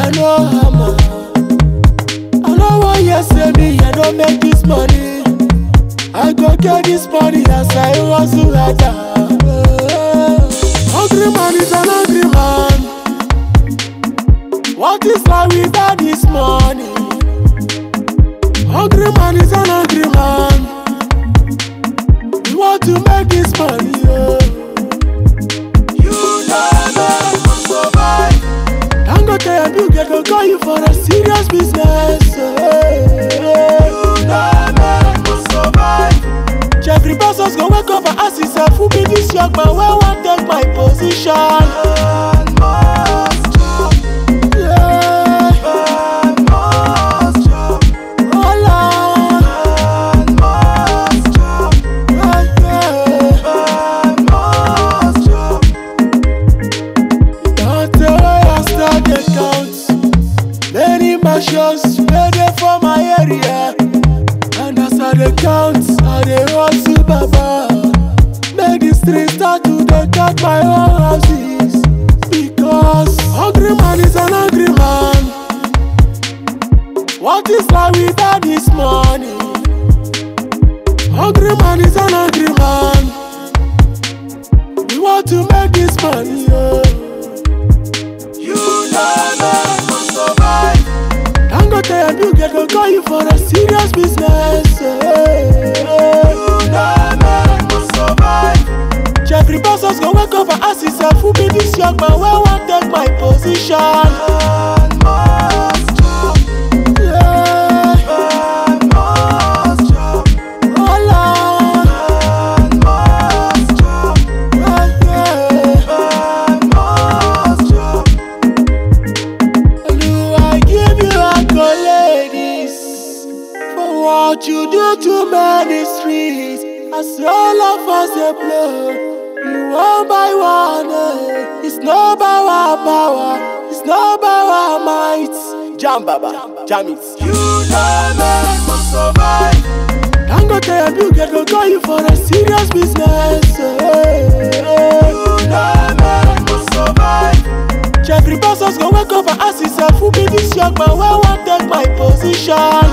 I know hammer. I know what you say me, I don't make this money. I go get this money as I hustle harder. Hungry man is an hungry man. What is life without this money? Hungry man is an hungry man. We want to make this money, oh. You never survive. Dangote and Bill Gates go call you for a serious business, oh. You never survive. Jeffrey Bezos go wake up and ask himself, who be this young man where want take my position? Shows ready for my area, and as I dey count, I dey hustle baba. Make the street start to dey cut my own houses, because hungry man is an hungry man. What is life without this money? Hungry man is an hungry man. We want to make this money, oh. You never survive. Dangote and Bill Gates go call you for a serious business, oh. You never survive. Jeffrey Bezos go wake up and ask himself, who be this young man where want take my position? What you do to many streets, as all of us they blow, you one by one, eh. It's not by our power, it's not by our might. Jam baba, jam it. You never survive. Dangote and Bill Gates go call you for a serious business, eh. You never survive. Jeffrey Bezos go wake up and ask himself, who be this young man where want take my position?